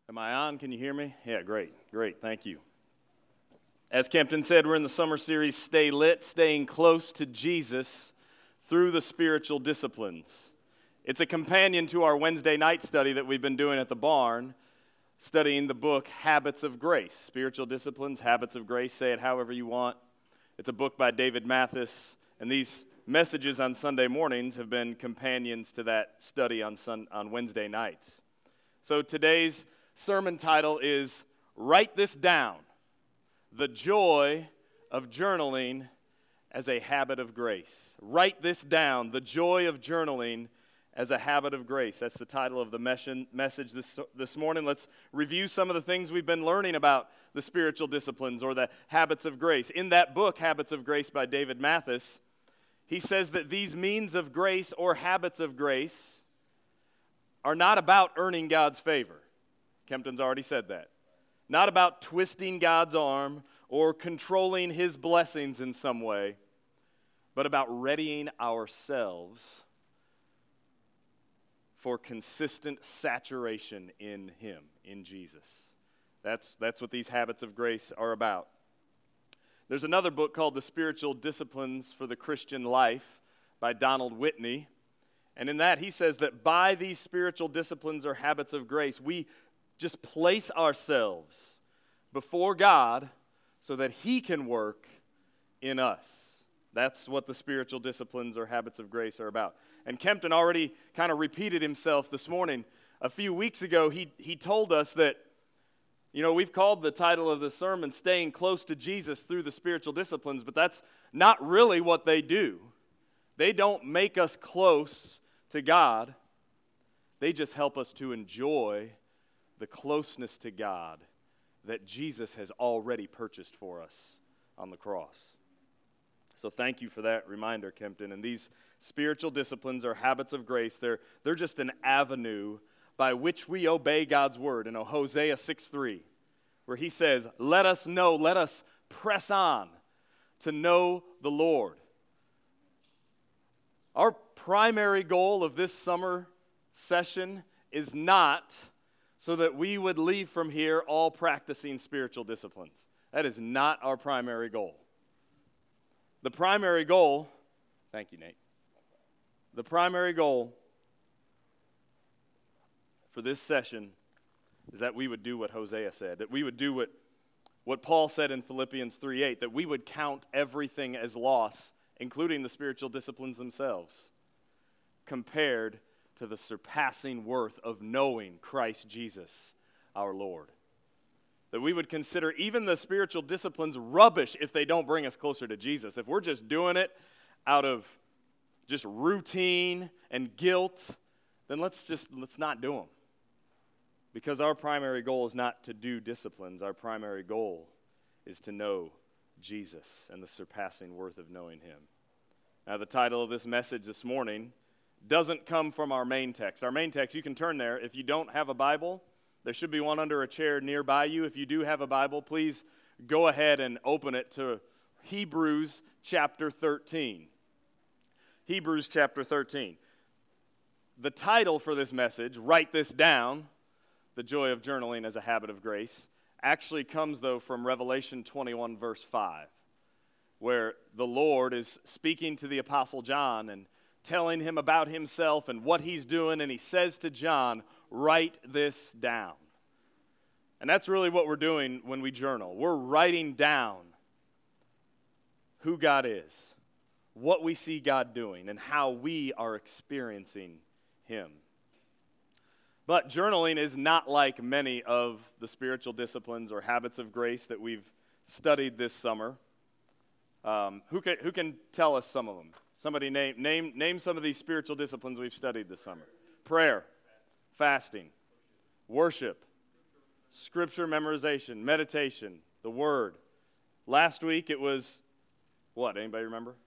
Am I on? Can you hear me? Yeah, great. Thank you. As Kempton said, we're in the summer series, Stay Lit, staying close to Jesus through the spiritual disciplines. It's a companion to our Wednesday night study that we've been doing at the barn, studying the book Habits of Grace. Spiritual Disciplines, Habits of Grace, say it however you want. It's a book by David Mathis, and these messages on Sunday mornings have been companions to that study on Wednesday nights. So today's sermon title is Write This Down, The Joy of Journaling as a Habit of Grace. Write this down, the joy of journaling as a habit of grace. That's the title of the message this morning. Let's review some of the things we've been learning about the spiritual disciplines or the habits of grace. In that book, Habits of Grace by David Mathis, he says that these means of grace or habits of grace are not about earning God's favor. Kempton's already said that. Not about twisting God's arm or controlling his blessings in some way, but about readying ourselves for consistent saturation in him, in Jesus. That's what these habits of grace are about. There's another book called The Spiritual Disciplines for the Christian Life by Donald Whitney. And in that, he says that by these spiritual disciplines or habits of grace, we just place ourselves before God so that he can work in us. That's what the spiritual disciplines or habits of grace are about. And Kempton already kind of repeated himself this morning. A few weeks ago, he told us that, we've called the title of the sermon, Staying Close to Jesus Through the Spiritual Disciplines, but that's not really what they do. They don't make us close to God. They just help us to enjoy the closeness to God that Jesus has already purchased for us on the cross. So thank you for that reminder, Kempton. And these spiritual disciplines or habits of grace, they're just an avenue by which we obey God's word. In Hosea 6:3, where he says, let us press on to know the Lord. Our primary goal of this summer session is not so that we would leave from here all practicing spiritual disciplines. That is not our primary goal. The primary goal, thank you, Nate. The primary goal for this session is that we would do what Hosea said, that we would do what Paul said in Philippians 3:8, that we would count everything as loss, including the spiritual disciplines themselves, compared to the surpassing worth of knowing Christ Jesus, our Lord. That we would consider even the spiritual disciplines rubbish if they don't bring us closer to Jesus. If we're just doing it out of just routine and guilt, then let's not do them. Because our primary goal is not to do disciplines. Our primary goal is to know Jesus and the surpassing worth of knowing him. Now, the title of this message this morning doesn't come from our main text. Our main text, you can turn there. If you don't have a Bible, there should be one under a chair nearby you. If you do have a Bible, please go ahead and open it to Hebrews chapter 13. Hebrews chapter 13. The title for this message, Write This Down, The Joy of Journaling as a Habit of Grace, actually comes, though, from Revelation 21, verse 5, where the Lord is speaking to the Apostle John and telling him about himself and what he's doing, and he says to John, write this down. And that's really what we're doing when we journal. We're writing down who God is, what we see God doing, and how we are experiencing him. But journaling is not like many of the spiritual disciplines or habits of grace that we've studied this summer. Who can tell us some of them? Somebody name some of these spiritual disciplines we've studied this summer. Prayer, fasting, worship, scripture memorization, meditation, the word. Last week it was what? Anybody remember?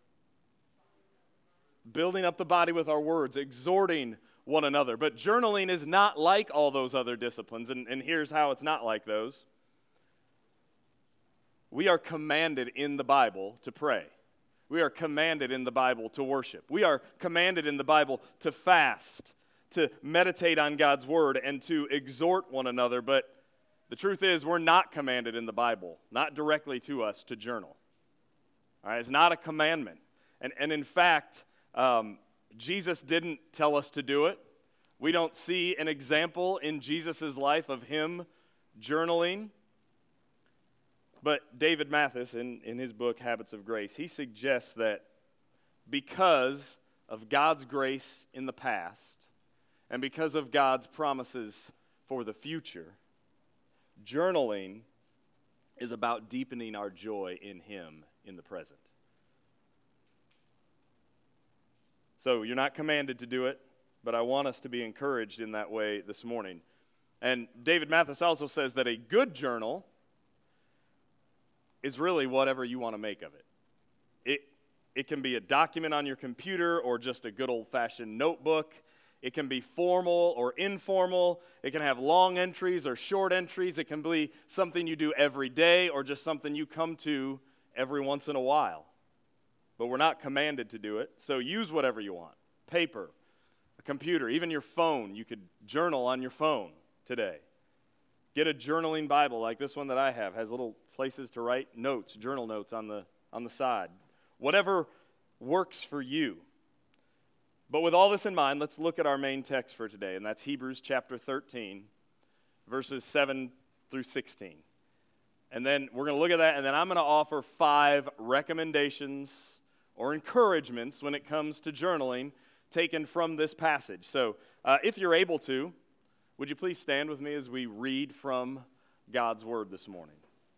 Building up the body with our words, exhorting one another. But journaling is not like all those other disciplines, and here's how it's not like those. We are commanded in the Bible to pray. We are commanded in the Bible to worship. We are commanded in the Bible to fast, to meditate on God's word and to exhort one another, but the truth is we're not commanded in the Bible, not directly to us, to journal. All right, it's not a commandment. And in fact, Jesus didn't tell us to do it. We don't see an example in Jesus' life of him journaling. But David Mathis, in his book, Habits of Grace, he suggests that because of God's grace in the past and because of God's promises for the future, journaling is about deepening our joy in him in the present. So you're not commanded to do it, but I want us to be encouraged in that way this morning. And David Mathis also says that a good journal is really whatever you want to make of it. It can be a document on your computer or just a good old-fashioned notebook. It can be formal or informal. It can have long entries or short entries. It can be something you do every day or just something you come to every once in a while. But we're not commanded to do it, so use whatever you want. Paper, a computer, even your phone. You could journal on your phone today. Get a journaling Bible like this one that I have. Has little places to write notes, journal notes on the side. Whatever works for you. But with all this in mind, let's look at our main text for today, and that's Hebrews chapter 13, verses 7 through 16. And then we're going to look at that, and then I'm going to offer 5 recommendations or encouragements when it comes to journaling taken from this passage. So if you're able to, would you please stand with me as we read from God's word this morning?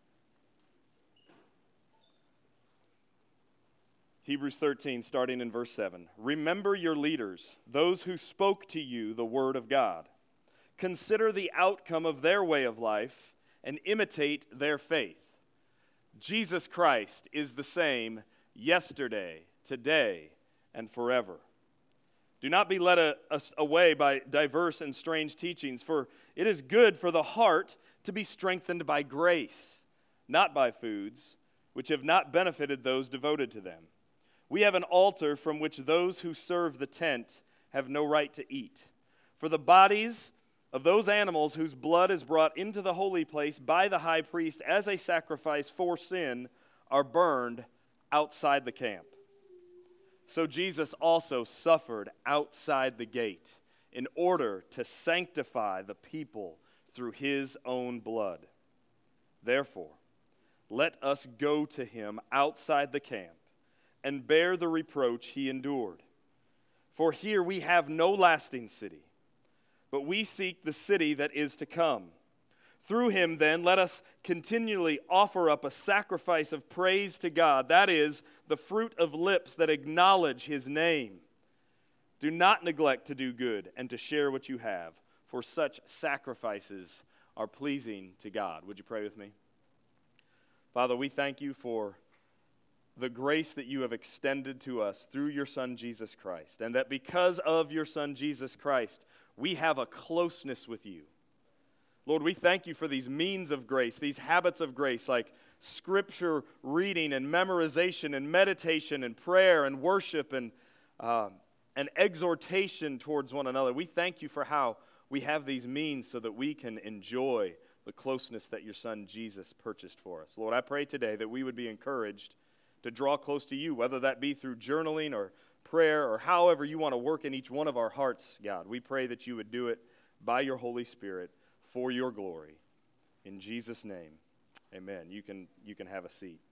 Hebrews 13, starting in verse 7. Remember your leaders, those who spoke to you the word of God. Consider the outcome of their way of life and imitate their faith. Jesus Christ is the same yesterday, today, and forever. Do not be led away by diverse and strange teachings, for it is good for the heart to be strengthened by grace, not by foods, which have not benefited those devoted to them. We have an altar from which those who serve the tent have no right to eat. For the bodies of those animals whose blood is brought into the holy place by the high priest as a sacrifice for sin are burned outside the camp. So Jesus also suffered outside the gate in order to sanctify the people through his own blood. Therefore, let us go to him outside the camp and bear the reproach he endured. For here we have no lasting city, but we seek the city that is to come. Through him, then, let us continually offer up a sacrifice of praise to God, that is, the fruit of lips that acknowledge his name. Do not neglect to do good and to share what you have, for such sacrifices are pleasing to God. Would you pray with me? Father, we thank you for the grace that you have extended to us through your Son, Jesus Christ, and that because of your Son, Jesus Christ, we have a closeness with you. Lord, we thank you for these means of grace, these habits of grace, like scripture reading and memorization and meditation and prayer and worship and exhortation towards one another. We thank you for how we have these means so that we can enjoy the closeness that your Son, Jesus, purchased for us. Lord, I pray today that we would be encouraged to draw close to you, whether that be through journaling or prayer or however you want to work in each one of our hearts, God. We pray that you would do it by your Holy Spirit for your glory. In Jesus' name, amen. You can have a seat.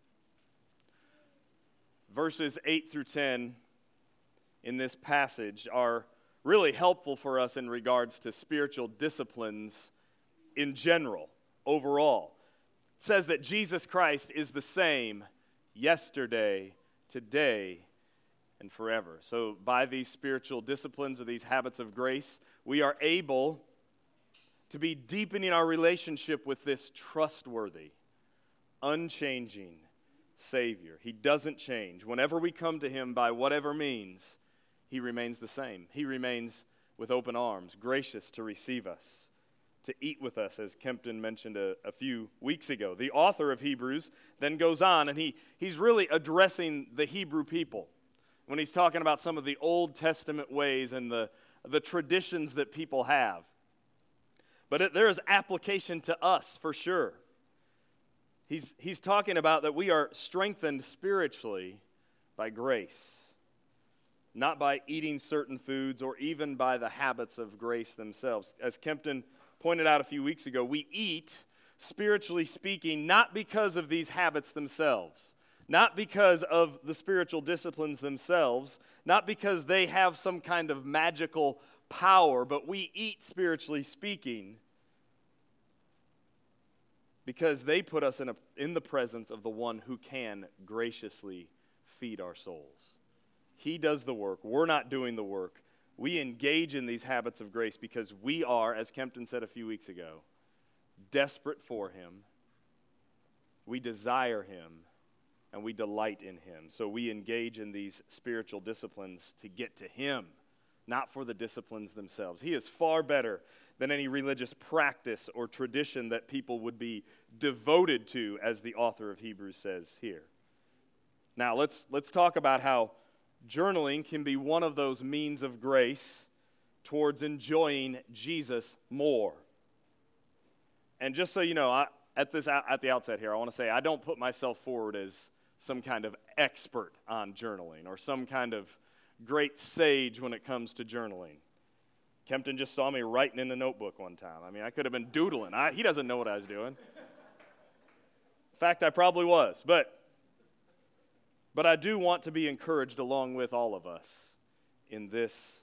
Verses 8 through 10 in this passage are really helpful for us in regards to spiritual disciplines in general, overall. It says that Jesus Christ is the same yesterday, today, and forever. So by these spiritual disciplines or these habits of grace, we are able to be deepening our relationship with this trustworthy, unchanging Savior. He doesn't change. Whenever we come to him by whatever means, he remains the same. He remains with open arms, gracious to receive us, to eat with us, as Kempton mentioned a few weeks ago. The author of Hebrews then goes on, and he's really addressing the Hebrew people when he's talking about some of the Old Testament ways and the the traditions that people have. But there is application to us for sure. He's talking about that we are strengthened spiritually by grace, not by eating certain foods or even by the habits of grace themselves. As Kempton pointed out a few weeks ago, we eat, spiritually speaking, not because of these habits themselves, not because of the spiritual disciplines themselves, not because they have some kind of magical power, but we eat, spiritually speaking, because they put us in the presence of the one who can graciously feed our souls. He does the work. We're not doing the work. We engage in these habits of grace because we are, as Kempton said a few weeks ago, desperate for him. We desire him, and we delight in him. So we engage in these spiritual disciplines to get to him, not for the disciplines themselves. He is far better than any religious practice or tradition that people would be devoted to, as the author of Hebrews says here. Now, let's talk about how journaling can be one of those means of grace towards enjoying Jesus more. And just so you know, at the outset here, I want to say I don't put myself forward as some kind of expert on journaling or some kind of great sage when it comes to journaling. Kempton just saw me writing in the notebook one time. I mean, I could have been doodling. He doesn't know what I was doing. In fact, I probably was. But I do want to be encouraged along with all of us in this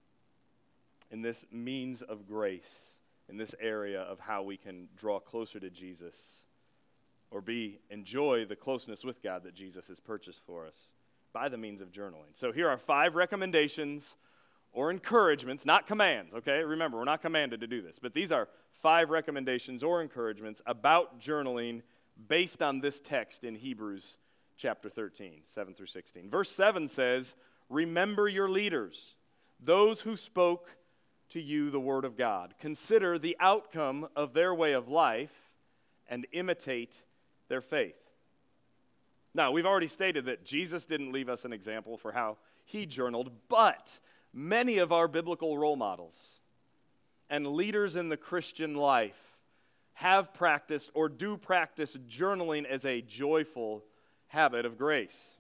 means of grace, in this area of how we can draw closer to Jesus or enjoy the closeness with God that Jesus has purchased for us by the means of journaling. So here are 5 recommendations or encouragements, not commands, okay? Remember, we're not commanded to do this, but these are 5 recommendations or encouragements about journaling based on this text in Hebrews chapter 13, 7 through 16. Verse 7 says, "Remember your leaders, those who spoke to you the word of God. Consider the outcome of their way of life and imitate their faith." Now, we've already stated that Jesus didn't leave us an example for how he journaled, but many of our biblical role models and leaders in the Christian life have practiced or do practice journaling as a joyful habit of grace.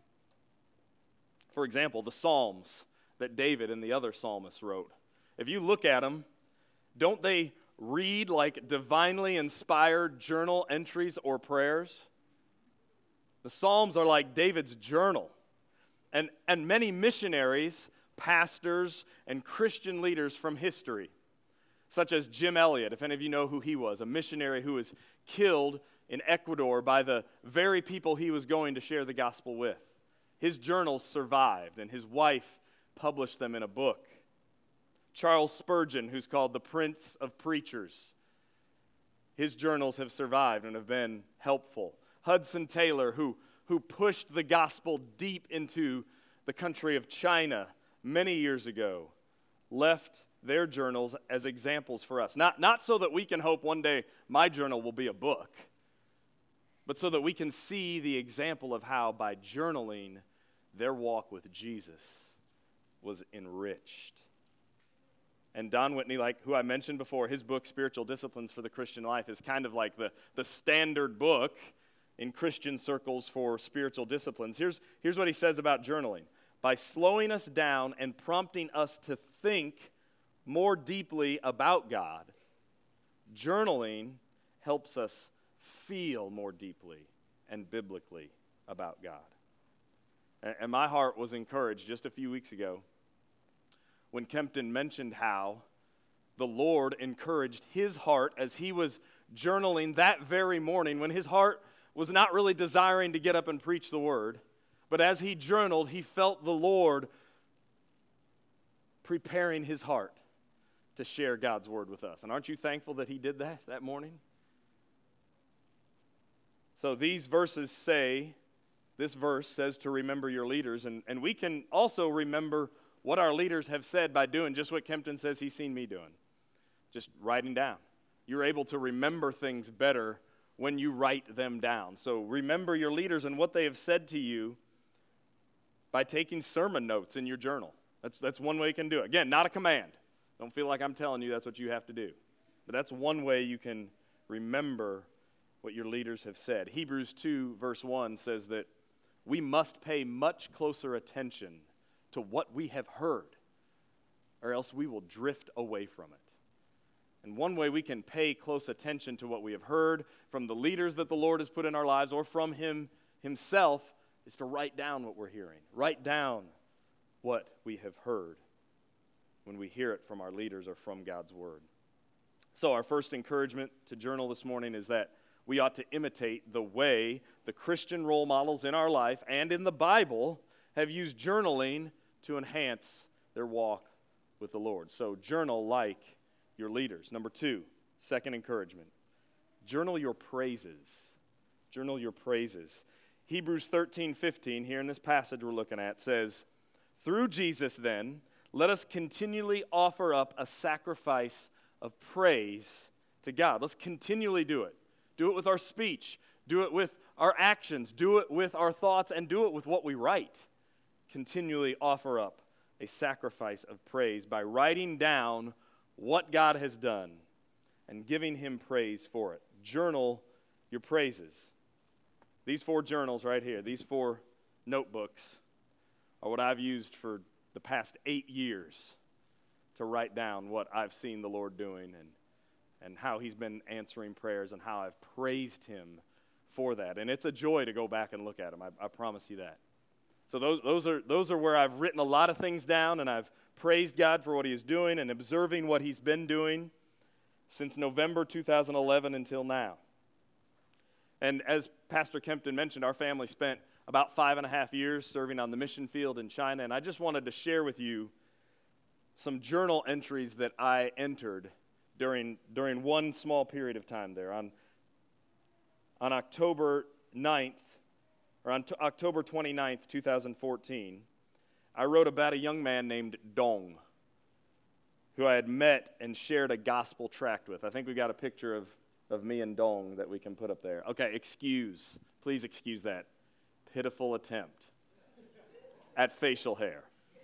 For example, the Psalms that David and the other psalmists wrote. If you look at them, don't they read like divinely inspired journal entries or prayers? The Psalms are like David's journal. And many missionaries, pastors, and Christian leaders from history, such as Jim Elliot, if any of you know who he was, a missionary who was killed in Ecuador by the very people he was going to share the gospel with. His journals survived, and his wife published them in a book. Charles Spurgeon, who's called the Prince of Preachers, his journals have survived and have been helpful. Hudson Taylor, who pushed the gospel deep into the country of China many years ago, left their journals as examples for us. Not so that we can hope one day my journal will be a book, but so that we can see the example of how by journaling their walk with Jesus was enriched. And Don Whitney, like who I mentioned before, his book, Spiritual Disciplines for the Christian Life, is kind of like the standard book in Christian circles for spiritual disciplines. Here's what he says about journaling. By slowing us down and prompting us to think more deeply about God, journaling helps us feel more deeply and biblically about God. And my heart was encouraged just a few weeks ago when Kempton mentioned how the Lord encouraged his heart as he was journaling that very morning when his heart was not really desiring to get up and preach the word. But as he journaled, he felt the Lord preparing his heart to share God's word with us. And aren't you thankful that he did that morning? So these verses say, this verse says to remember your leaders, and we can also remember what our leaders have said by doing just what Kempton says he's seen me doing, just writing down. You're able to remember things better when you write them down. So remember your leaders and what they have said to you by taking sermon notes in your journal. That's one way you can do it. Again, not a command. Don't feel like I'm telling you that's what you have to do. But that's one way you can remember what your leaders have said. Hebrews 2, verse 1 says that we must pay much closer attention to what we have heard, or else we will drift away from it. And one way we can pay close attention to what we have heard from the leaders that the Lord has put in our lives or from Him Himself is to write down what we're hearing. Write down what we have heard when we hear it from our leaders or from God's Word. So our first encouragement to journal this morning is that we ought to imitate the way the Christian role models in our life and in the Bible have used journaling to enhance their walk with the Lord. So journal like your leaders. Number 2, second encouragement, journal your praises. Journal your praises. Hebrews 13:15, here in this passage we're looking at, says, "Through Jesus, then, let us continually offer up a sacrifice of praise to God." Let's continually do it. Do it with our speech. Do it with our actions. Do it with our thoughts, and do it with what we write. Continually offer up a sacrifice of praise by writing down what God has done and giving Him praise for it. Journal your praises. These 4 journals right here, these 4 notebooks, are what I've used for the past 8 years to write down what I've seen the Lord doing and how He's been answering prayers and how I've praised Him for that. And it's a joy to go back and look at them, I promise you that. So those are where I've written a lot of things down, and I've praised God for what He is doing and observing what He's been doing since November 2011 until now. And as Pastor Kempton mentioned, our family spent about 5.5 years serving on the mission field in China, and I just wanted to share with you some journal entries that I entered during one small period of time there. On October 9th, or on October 29th, 2014, I wrote about a young man named Dong, who I had met and shared a gospel tract with. I think we got a picture of me and Dong that we can put up there. Okay, please excuse that pitiful attempt at facial hair.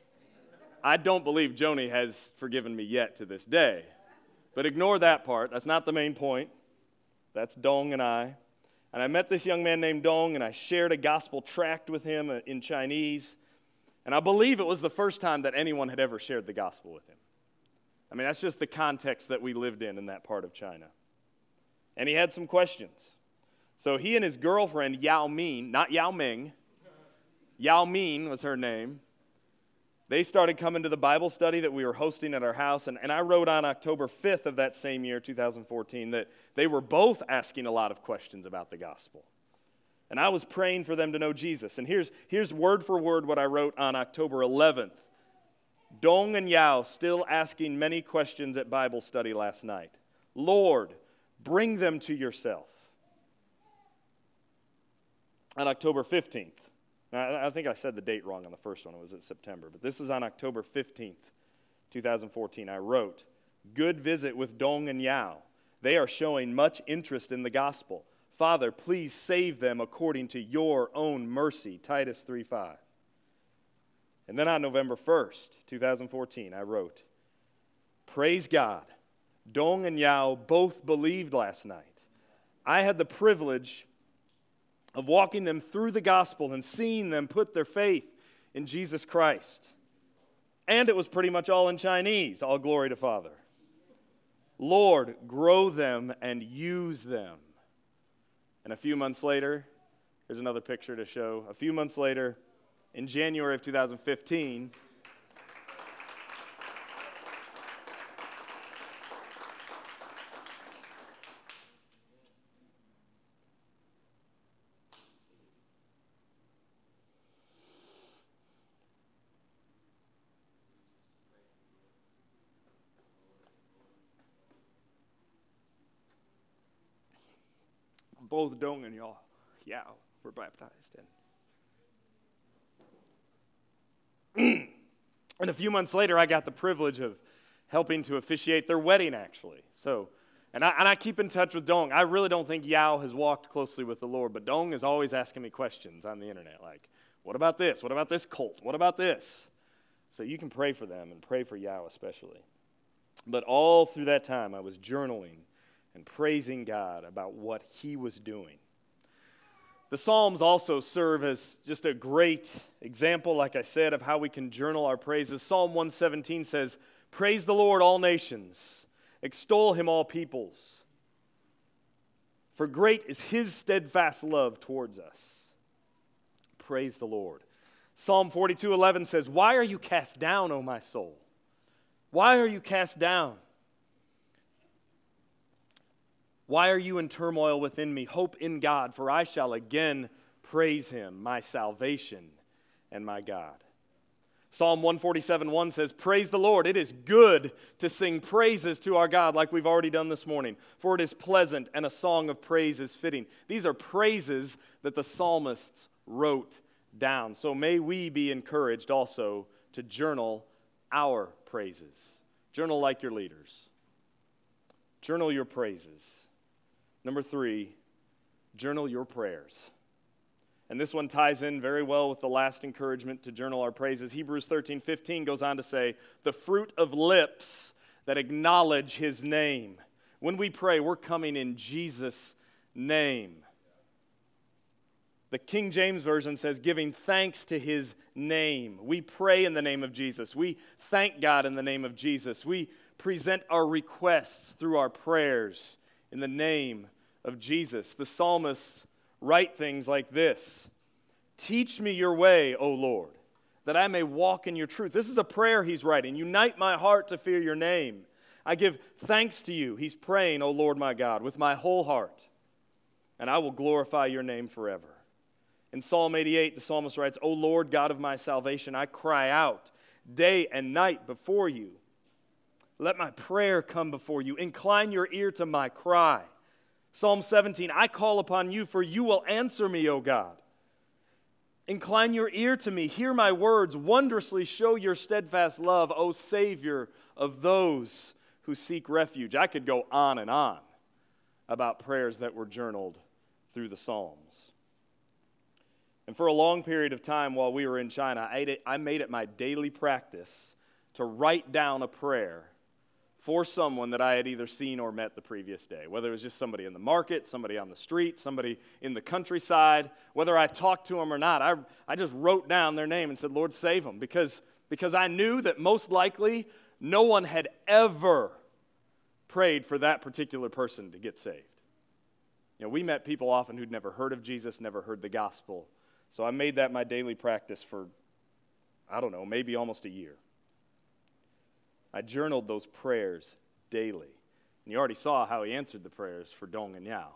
I don't believe Joni has forgiven me yet to this day, but ignore that part. That's not the main point. That's Dong and I. And I met this young man named Dong, and I shared a gospel tract with him in Chinese. And I believe it was the first time that anyone had ever shared the gospel with him. I mean, that's just the context that we lived in that part of China. And he had some questions. So he and his girlfriend, Yao Ming, not Yao Ming, Yao Ming was her name. They started coming to the Bible study that we were hosting at our house, and I wrote on October 5th of that same year, 2014, that they were both asking a lot of questions about the gospel. And I was praying for them to know Jesus. And here's word for word what I wrote on October 11th. Dong and Yao still asking many questions at Bible study last night. Lord, bring them to yourself. On October 15th. Now, I think I said the date wrong on the first one. It was in September. But this is on October 15th, 2014. I wrote, good visit with Dong and Yao. They are showing much interest in the gospel. Father, please save them according to your own mercy. Titus 3:5. And then on November 1st, 2014, I wrote, praise God. Dong and Yao both believed last night. I had the privilege of walking them through the gospel and seeing them put their faith in Jesus Christ. And it was pretty much all in Chinese. All glory to Father. Lord, grow them and use them. And a few months later, here's another picture to show. A few months later, in January of 2015, both Dong and Yao were baptized. And a few months later, I got the privilege of helping to officiate their wedding, actually. And I keep in touch with Dong. I really don't think Yao has walked closely with the Lord, but Dong is always asking me questions on the internet, like, what about this? What about this cult? What about this? So you can pray for them and pray for Yao especially. But all through that time, I was journaling and praising God about what he was doing. The Psalms also serve as just a great example, like I said, of how we can journal our praises. Psalm 117 says, "Praise the Lord, all nations. Extol him, all peoples. For great is his steadfast love towards us." Praise the Lord. Psalm 42:11 says, "Why are you cast down, O my soul? Why are you cast down? Why are you in turmoil within me? Hope in God, for I shall again praise him, my salvation and my God." Psalm 147:1 says, "Praise the Lord. It is good to sing praises to our God," like we've already done this morning. "For it is pleasant, and a song of praise is fitting." These are praises that the psalmists wrote down. So may we be encouraged also to journal our praises. Journal like your leaders. Journal your praises. Number 3, journal your prayers. And this one ties in very well with the last encouragement to journal our praises. Hebrews 13:15 goes on to say, "The fruit of lips that acknowledge his name." When we pray, we're coming in Jesus' name. The King James Version says, "giving thanks to his name." We pray in the name of Jesus. We thank God in the name of Jesus. We present our requests through our prayers in the name of Jesus. The psalmists write things like this: "Teach me your way, O Lord, that I may walk in your truth." This is a prayer he's writing. "Unite my heart to fear your name. I give thanks to you." He's praying, "O Lord my God, with my whole heart, and I will glorify your name forever." In Psalm 88, the psalmist writes, "O Lord, God of my salvation, I cry out day and night before you. Let my prayer come before you. Incline your ear to my cry." Psalm 17, "I call upon you, for you will answer me, O God. Incline your ear to me. Hear my words. Wondrously show your steadfast love, O Savior of those who seek refuge." I could go on and on about prayers that were journaled through the Psalms. And for a long period of time while we were in China, I made it my daily practice to write down a prayer for someone that I had either seen or met the previous day, whether it was just somebody in the market, somebody on the street, somebody in the countryside, whether I talked to them or not. I just wrote down their name and said, "Lord, save them," because I knew that most likely no one had ever prayed for that particular person to get saved. You know, we met people often who'd never heard of Jesus, never heard the gospel. So I made that my daily practice for, maybe almost a year. I journaled those prayers daily. And you already saw how he answered the prayers for Dong and Yao.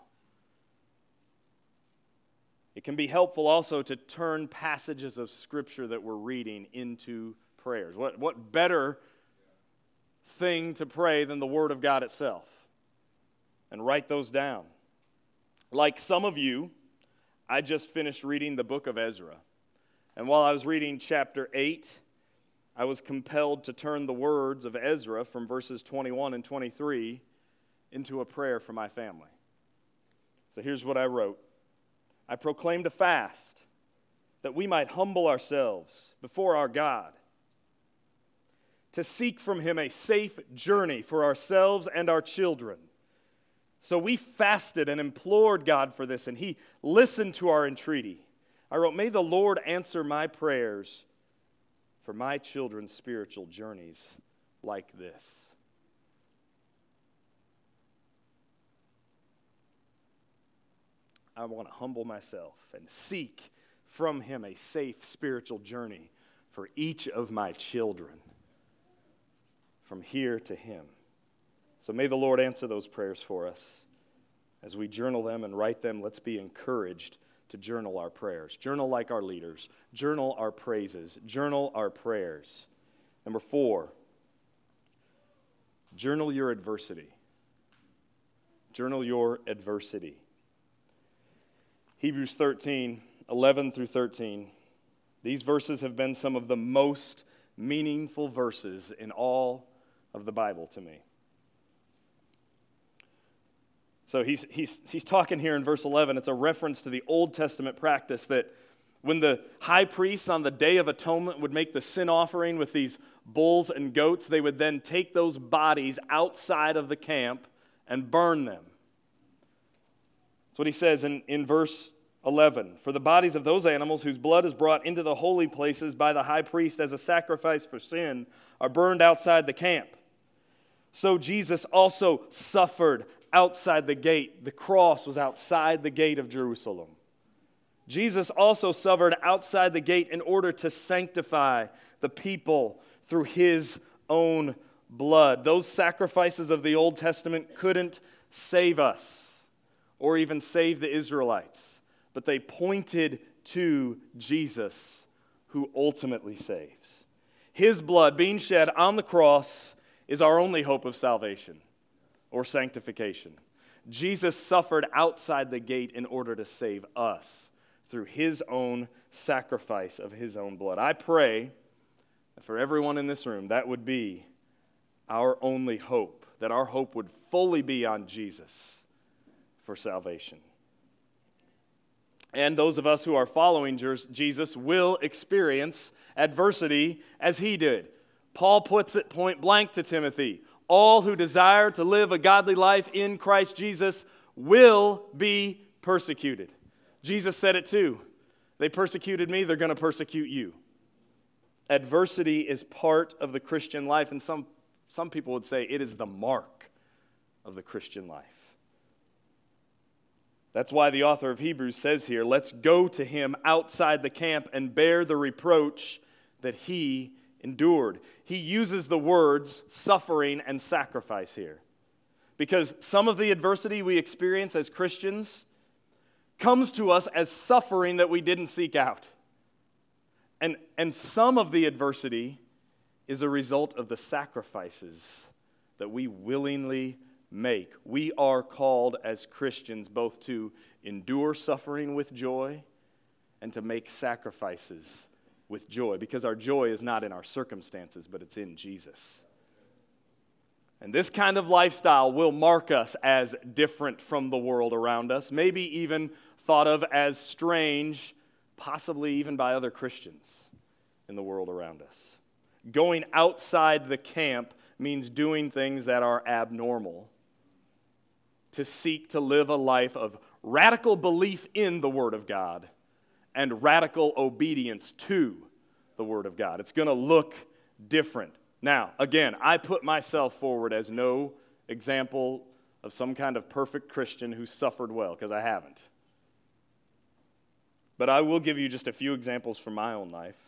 It can be helpful also to turn passages of Scripture that we're reading into prayers. What better thing to pray than the Word of God itself? And write those down. Like some of you, I just finished reading the book of Ezra. And while I was reading chapter 8, I was compelled to turn the words of Ezra from verses 21 and 23 into a prayer for my family. So here's what I wrote. "I proclaimed a fast that we might humble ourselves before our God, to seek from him a safe journey for ourselves and our children. So we fasted and implored God for this, and he listened to our entreaty. I wrote, may the Lord answer my prayers for my children's spiritual journeys like this. I want to humble myself and seek from him a safe spiritual journey for each of my children from here to him. So may the Lord answer those prayers for us. As we journal them and write them, let's be encouraged to journal our prayers. Journal like our leaders. Journal our praises. Journal our prayers. Number 4, journal your adversity. Journal your adversity. Hebrews 13, 11 through 13. These verses have been some of the most meaningful verses in all of the Bible to me. So he's talking here in verse 11. It's a reference to the Old Testament practice that When the high priests on the Day of Atonement would make the sin offering with these bulls and goats, they would then take those bodies outside of the camp and burn them. That's what he says in verse 11. For the bodies of those animals whose blood is brought into the holy places by the high priest as a sacrifice for sin are burned outside the camp. So Jesus also suffered outside the gate. The cross was outside the gate of Jerusalem. Jesus also suffered outside the gate in order to sanctify the people through his own blood. Those sacrifices of the Old Testament couldn't save us or even save the Israelites, but they pointed to Jesus, who ultimately saves. His blood being shed on the cross is our only hope of salvation or sanctification. Jesus suffered outside the gate in order to save us through his own sacrifice of his own blood. I pray that for everyone in this room, that would be our only hope, that our hope would fully be on Jesus for salvation. And those of us who are following Jesus will experience adversity as he did. Paul puts it point blank to Timothy. All who desire to live a godly life in Christ Jesus will be persecuted. Jesus said it too. They persecuted me, they're going to persecute you. Adversity is part of the Christian life, and some people would say it is the mark of the Christian life. That's why the author of Hebrews says here, let's go to him outside the camp and bear the reproach that he endured. He uses the words suffering and sacrifice here, because some of the adversity we experience as Christians comes to us as suffering that we didn't seek out. And some of the adversity is a result of the sacrifices that we willingly make. We are called as Christians both to endure suffering with joy and to make sacrifices with joy, because our joy is not in our circumstances, but it's in Jesus. And this kind of lifestyle will mark us as different from the world around us, maybe even thought of as strange, possibly even by other Christians in the world around us. Going outside the camp means doing things that are abnormal, to seek to live a life of radical belief in the Word of God and radical obedience to the Word of God. It's going to look different. Now, again, I put myself forward as no example of some kind of perfect Christian who suffered well, because I haven't. But I will give you just a few examples from my own life.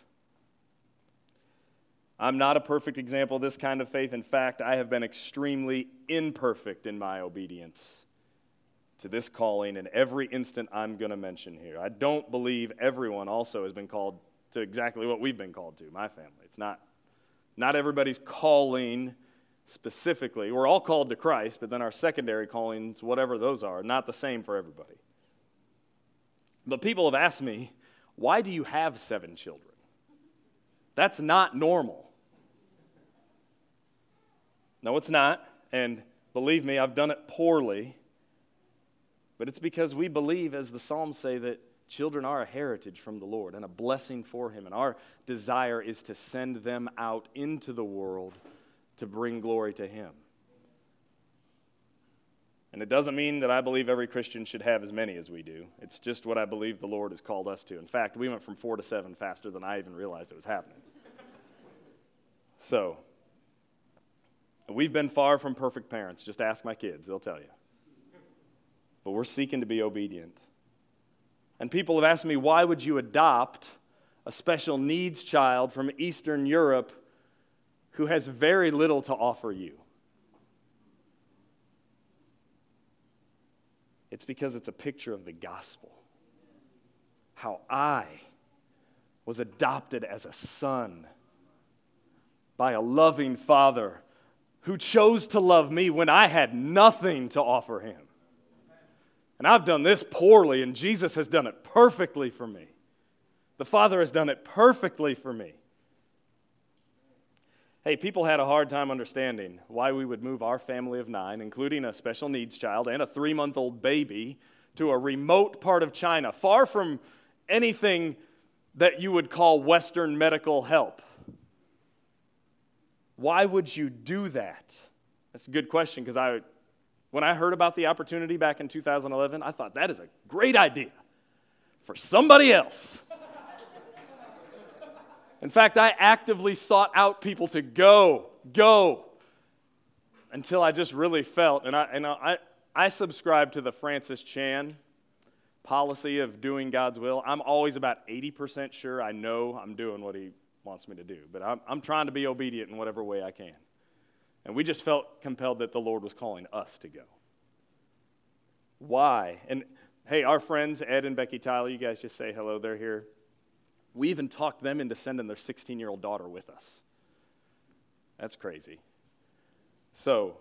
I'm not a perfect example of this kind of faith. In fact, I have been extremely imperfect in my obedience to this calling in every instant I'm going to mention here. I don't believe everyone also has been called to exactly what we've been called to, my family. It's not everybody's calling specifically. We're all called to Christ, but then our secondary callings, whatever those are not the same for everybody. But people have asked me, why do you have 7 children? That's not normal. No, it's not. And believe me, I've done it poorly. But it's because we believe, as the Psalms say, that children are a heritage from the Lord and a blessing for him. And our desire is to send them out into the world to bring glory to him. And it doesn't mean that I believe every Christian should have as many as we do. It's just what I believe the Lord has called us to. In fact, we went from 4 to 7 faster than I even realized it was happening. So, we've been far from perfect parents. Just ask my kids, they'll tell you. But we're seeking to be obedient. And people have asked me, why would you adopt a special needs child from Eastern Europe who has very little to offer you? It's because it's a picture of the gospel. How I was adopted as a son by a loving father who chose to love me when I had nothing to offer him. And I've done this poorly, and Jesus has done it perfectly for me. The Father has done it perfectly for me. Hey, people had a hard time understanding why we would move our family of 9, including a special needs child and a 3-month-old baby, to a remote part of China, far from anything that you would call Western medical help. Why would you do that? That's a good question, because when I heard about the opportunity back in 2011, I thought that is a great idea for somebody else. In fact, I actively sought out people to go, until I just really felt, and I subscribe to the Francis Chan policy of doing God's will. I'm always about 80% sure I know I'm doing what he wants me to do, but I'm trying to be obedient in whatever way I can. And we just felt compelled that the Lord was calling us to go. Why? And hey, our friends, Ed and Becky Tyler, you guys just say hello, they're here. We even talked them into sending their 16-year-old daughter with us. That's crazy. So,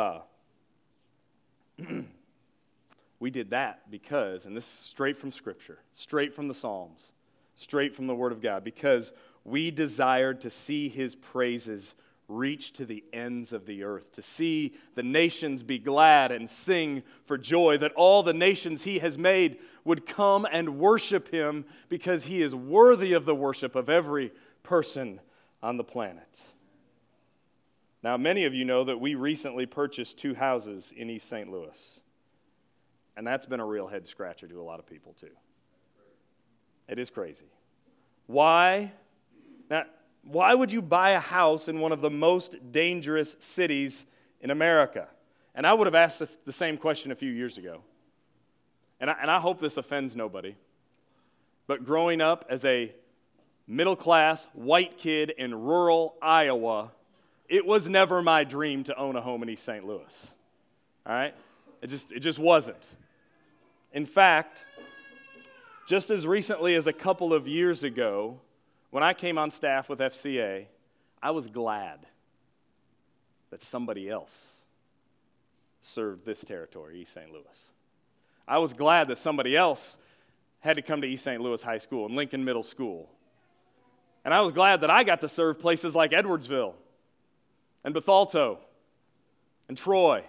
we did that because, and this is straight from Scripture, straight from the Psalms, straight from the Word of God, because we desired to see His praises reach to the ends of the earth, to see the nations be glad and sing for joy, that all the nations He has made would come and worship Him, because He is worthy of the worship of every person on the planet. Now, many of you know that we recently purchased 2 houses in East St. Louis. And that's been a real head scratcher to a lot of people, too. It is crazy. Why? Now, why would you buy a house in one of the most dangerous cities in America? And I would have asked the same question a few years ago. And I hope this offends nobody. But growing up as a middle-class white kid in rural Iowa, it was never my dream to own a home in East St. Louis. All right? It just wasn't. In fact, just as recently as a couple of years ago, when I came on staff with FCA, I was glad that somebody else served this territory, East St. Louis. I was glad that somebody else had to come to East St. Louis High School and Lincoln Middle School. And I was glad that I got to serve places like Edwardsville and Bethalto and Troy.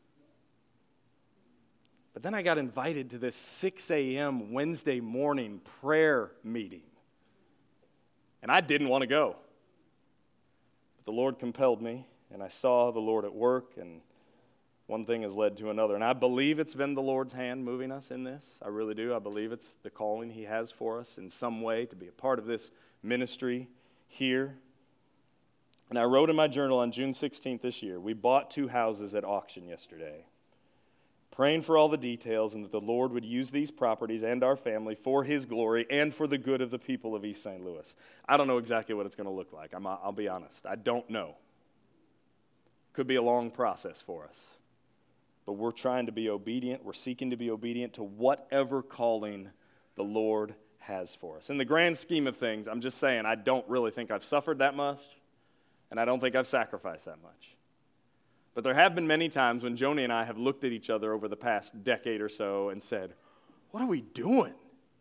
But then I got invited to this 6 a.m. Wednesday morning prayer meeting. And I didn't want to go. But the Lord compelled me, and I saw the Lord at work, and one thing has led to another. And I believe it's been the Lord's hand moving us in this. I really do. I believe it's the calling He has for us in some way to be a part of this ministry here. And I wrote in my journal on June 16th this year, we bought 2 houses at auction yesterday, praying for all the details and that the Lord would use these properties and our family for His glory and for the good of the people of East St. Louis. I don't know exactly what it's going to look like. I'll be honest. I don't know. Could be a long process for us. But we're trying to be obedient. We're seeking to be obedient to whatever calling the Lord has for us. In the grand scheme of things, I'm just saying I don't really think I've suffered that much, and I don't think I've sacrificed that much. But there have been many times when Joni and I have looked at each other over the past decade or so and said, what are we doing?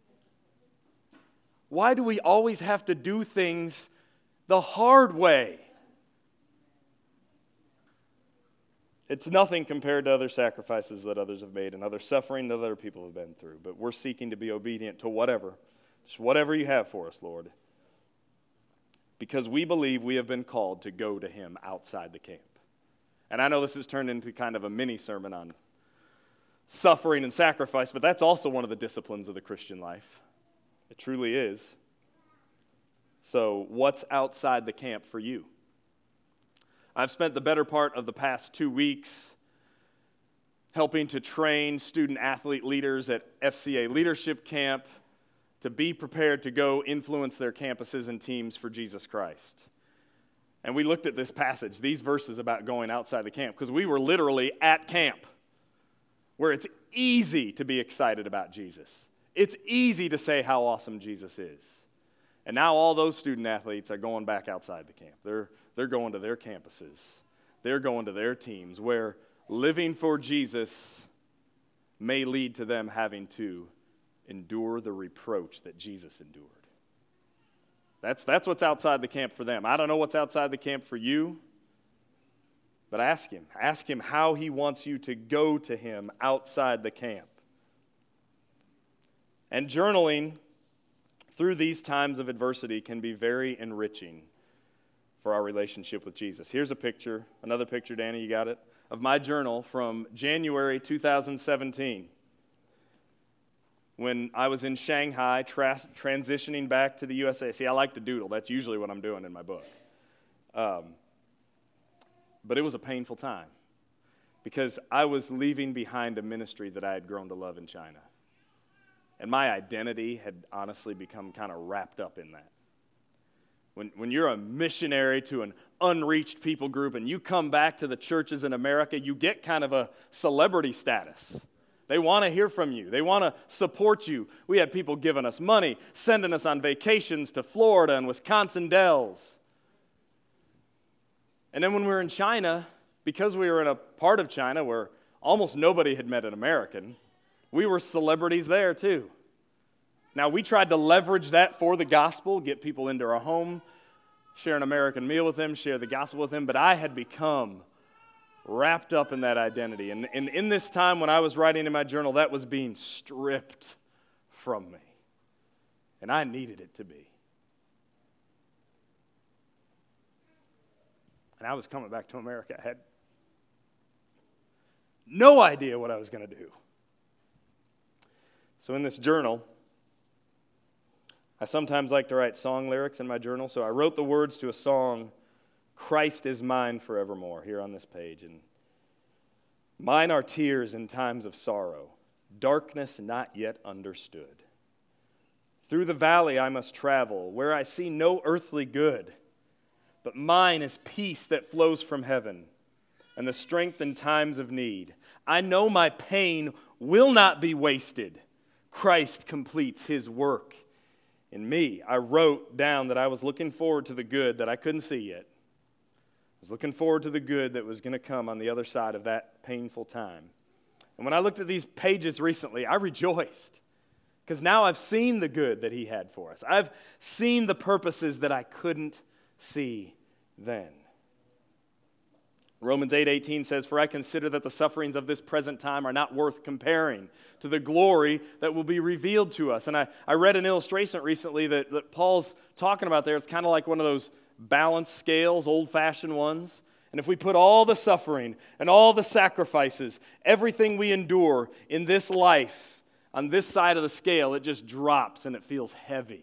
Why do we always have to do things the hard way? It's nothing compared to other sacrifices that others have made and other suffering that other people have been through. But we're seeking to be obedient to whatever, just whatever you have for us, Lord. Because we believe we have been called to go to Him outside the camp. And I know this has turned into kind of a mini sermon on suffering and sacrifice, but that's also one of the disciplines of the Christian life. It truly is. So, what's outside the camp for you? I've spent the better part of the past 2 weeks helping to train student-athlete leaders at FCA Leadership Camp to be prepared to go influence their campuses and teams for Jesus Christ. And we looked at this passage, these verses about going outside the camp, because we were literally at camp, where it's easy to be excited about Jesus. It's easy to say how awesome Jesus is. And now all those student-athletes are going back outside the camp. They're going to their campuses. They're going to their teams, where living for Jesus may lead to them having to endure the reproach that Jesus endured. That's what's outside the camp for them. I don't know what's outside the camp for you, but ask Him. Ask Him how He wants you to go to Him outside the camp. And journaling through these times of adversity can be very enriching for our relationship with Jesus. Here's a picture, another picture, Danny, you got it, of my journal from January 2017. When I was in Shanghai, transitioning back to the USA. See, I like to doodle. That's usually what I'm doing in my book. But it was a painful time because I was leaving behind a ministry that I had grown to love in China. And my identity had honestly become kind of wrapped up in that. When you're a missionary to an unreached people group and you come back to the churches in America, you get kind of a celebrity status. They want to hear from you. They want to support you. We had people giving us money, sending us on vacations to Florida and Wisconsin Dells. And then when we were in China, because we were in a part of China where almost nobody had met an American, we were celebrities there too. Now, we tried to leverage that for the gospel, get people into our home, share an American meal with them, share the gospel with them, but I had become wrapped up in that identity. And in this time when I was writing in my journal, that was being stripped from me. And I needed it to be. And I was coming back to America. I had no idea what I was going to do. So in this journal, I sometimes like to write song lyrics in my journal. So I wrote the words to a song, Christ is Mine Forevermore, here on this page. And mine are tears in times of sorrow, darkness not yet understood. Through the valley I must travel, where I see no earthly good, but mine is peace that flows from heaven, and the strength in times of need. I know my pain will not be wasted. Christ completes his work in me. I wrote down that I was looking forward to the good that I couldn't see yet. I was looking forward to the good that was going to come on the other side of that painful time. And when I looked at these pages recently, I rejoiced because now I've seen the good that he had for us. I've seen the purposes that I couldn't see then. Romans 8:18 says, "For I consider that the sufferings of this present time are not worth comparing to the glory that will be revealed to us." And I read an illustration recently that Paul's talking about there. It's kind of like one of those balance scales, old-fashioned ones. And if we put all the suffering and all the sacrifices, everything we endure in this life, on this side of the scale, it just drops and it feels heavy.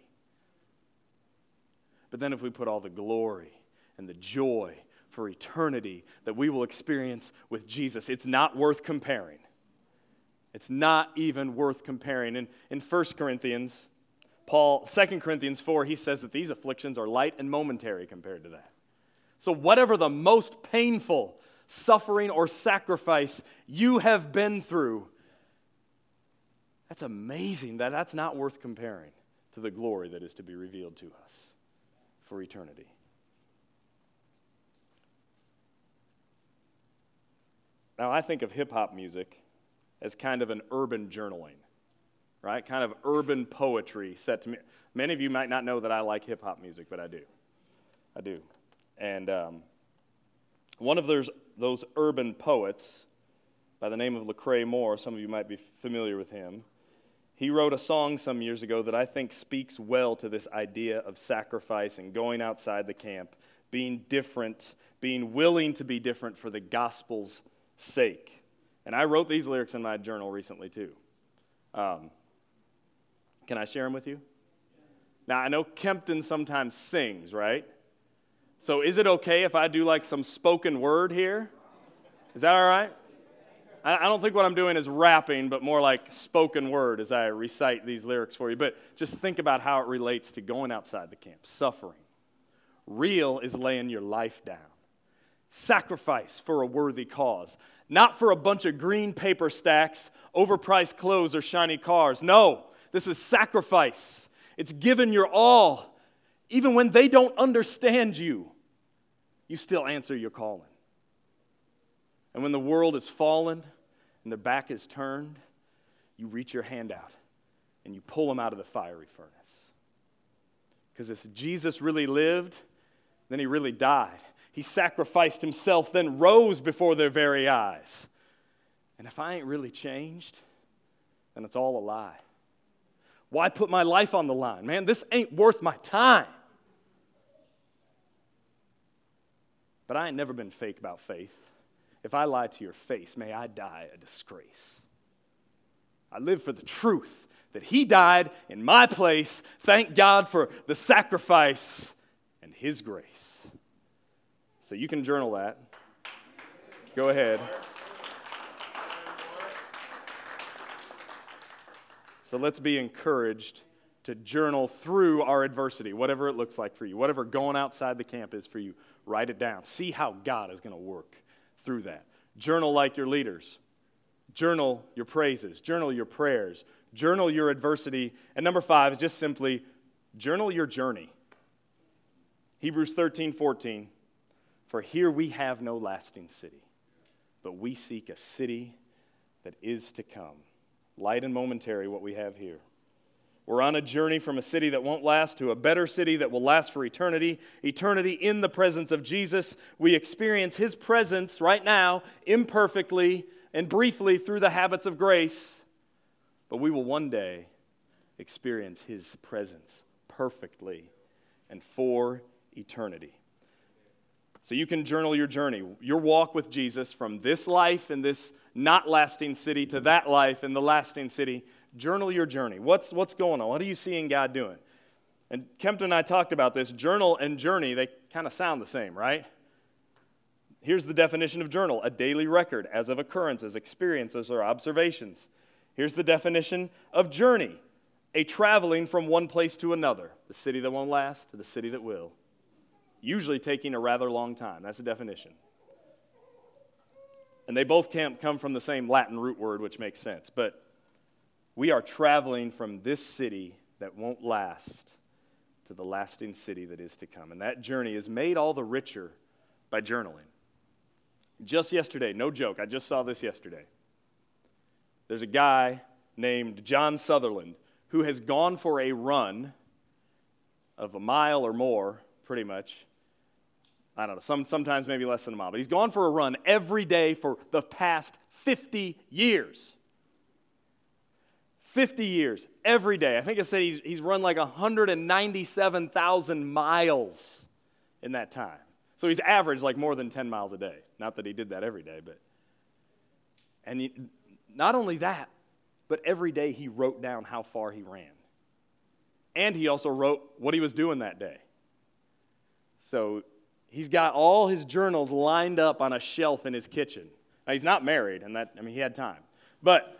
But then if we put all the glory and the joy for eternity that we will experience with Jesus, it's not worth comparing. It's not even worth comparing. In 1 Corinthians, 2 Corinthians 4, he says that these afflictions are light and momentary compared to that. So whatever the most painful suffering or sacrifice you have been through, that's amazing that that's not worth comparing to the glory that is to be revealed to us for eternity. Now, I think of hip-hop music as kind of an urban journaling, right? Kind of urban poetry set to me. Many of you might not know that I like hip-hop music, but I do. I do. And one of those urban poets, by the name of Lecrae Moore, some of you might be familiar with him, he wrote a song some years ago that I think speaks well to this idea of sacrifice and going outside the camp, being different, being willing to be different for the gospel's sake. And I wrote these lyrics in my journal recently too. Can I share them with you? Now, I know Kempton sometimes sings, right? So is it okay if I do like some spoken word here? Is that all right? I don't think what I'm doing is rapping, but more like spoken word as I recite these lyrics for you. But just think about how it relates to going outside the camp, suffering. Real is laying your life down. Sacrifice for a worthy cause. Not for a bunch of green paper stacks, overpriced clothes, or shiny cars. No, this is sacrifice. It's giving your all. Even when they don't understand you, you still answer your calling. And when the world is fallen and their back is turned, you reach your hand out and you pull them out of the fiery furnace. Because if Jesus really lived, then he really died. He sacrificed himself, then rose before their very eyes. And if I ain't really changed, then it's all a lie. Why put my life on the line? Man, this ain't worth my time. But I ain't never been fake about faith. If I lie to your face, may I die a disgrace. I live for the truth that he died in my place. Thank God for the sacrifice and his grace. So you can journal that. Go ahead. So let's be encouraged to journal through our adversity, whatever it looks like for you, whatever going outside the camp is for you. Write it down. See how God is going to work through that. Journal like your leaders. Journal your praises. Journal your prayers. Journal your adversity. And number 5 is just simply journal your journey. Hebrews 13:14. For here we have no lasting city, but we seek a city that is to come. Light and momentary, what we have here. We're on a journey from a city that won't last to a better city that will last for eternity. Eternity in the presence of Jesus. We experience his presence right now, imperfectly and briefly through the habits of grace. But we will one day experience his presence perfectly and for eternity. So you can journal your journey, your walk with Jesus from this life in this not lasting city to that life in the lasting city. Journal your journey. What's going on? What are you seeing God doing? And Kempton and I talked about this. Journal and journey, they kind of sound the same, right? Here's the definition of journal: a daily record as of occurrences, experiences, or observations. Here's the definition of journey: a traveling from one place to another, the city that won't last to the city that will. Usually taking a rather long time. That's the definition. And they both can't come from the same Latin root word, which makes sense. But we are traveling from this city that won't last to the lasting city that is to come. And that journey is made all the richer by journaling. Just yesterday, no joke, I just saw this yesterday. There's a guy named John Sutherland who has gone for a run of a mile or more, pretty much. I don't know, sometimes maybe less than a mile, but he's gone for a run every day for the past 50 years. 50 years, every day. I think I said he's run like 197,000 miles in that time. So he's averaged like more than 10 miles a day. Not that he did that every day, but. And not only that, but every day he wrote down how far he ran. And he also wrote what he was doing that day. So he's got all his journals lined up on a shelf in his kitchen. Now, he's not married, and he had time. But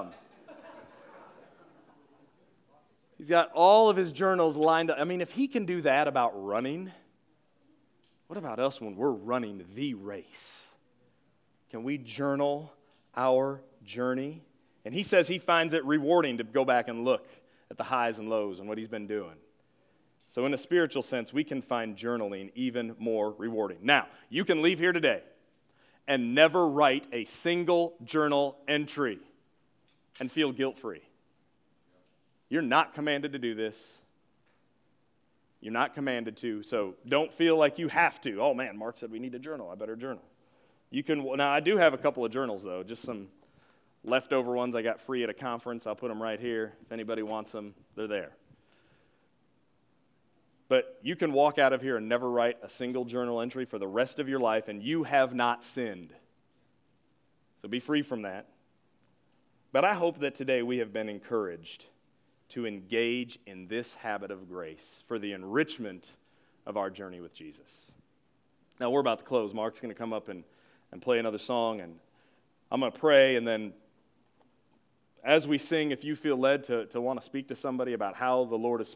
he's got all of his journals lined up. I mean, if he can do that about running, what about us when we're running the race? Can we journal our journey? And he says he finds it rewarding to go back and look at the highs and lows and what he's been doing. So in a spiritual sense, we can find journaling even more rewarding. Now, you can leave here today and never write a single journal entry and feel guilt-free. You're not commanded to do this. You're not commanded to, so don't feel like you have to. Oh man, Mark said we need to journal. I better journal. You can. Now, I do have a couple of journals, though, just some leftover ones I got free at a conference. I'll put them right here. If anybody wants them, they're there. But you can walk out of here and never write a single journal entry for the rest of your life, and you have not sinned. So be free from that. But I hope that today we have been encouraged to engage in this habit of grace for the enrichment of our journey with Jesus. Now, we're about to close. Mark's going to come up and play another song, and I'm going to pray, and then as we sing, if you feel led to want to speak to somebody about how the Lord has